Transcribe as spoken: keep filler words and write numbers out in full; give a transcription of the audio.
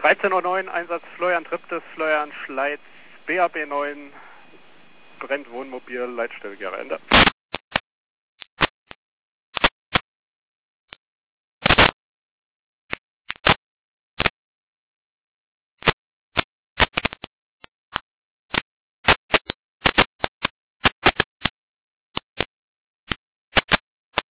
dreizehn Uhr neun, Einsatz Florian Triptes, Florian Schleiz, B A B neun, brennt Wohnmobil, Leitstelle Gera, Ende.